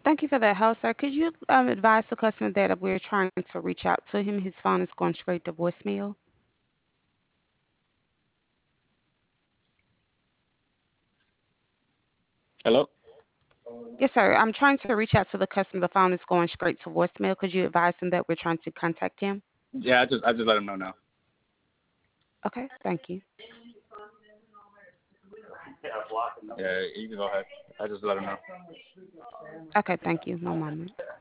Thank you for that help, sir. Could you advise the customer that we're trying to reach out to him? His phone is going straight to voicemail. Hello? Yes, sir. I'm trying to reach out to the customer. The phone is going straight to voicemail. Could you advise him that we're trying to contact him? Yeah, I just let him know now. Okay, thank you. Yeah, you can go ahead. I just let him know. Okay, thank you. One moment.